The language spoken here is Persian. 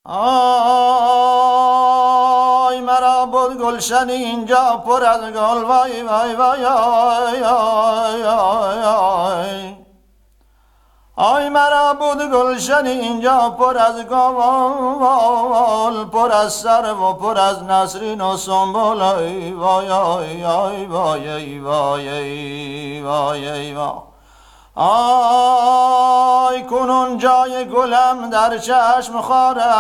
آی مرا بود گلشن اینجا پر از گل، وای وای وای آی آی آی آی. آی مرا بود گلشن اینجا پر از گل، پر از سرو و پر از نسرین و سنبل، ای وای آی آی وای ای وای ای وای ای وای. آی کنون جای گلم در چشم خاره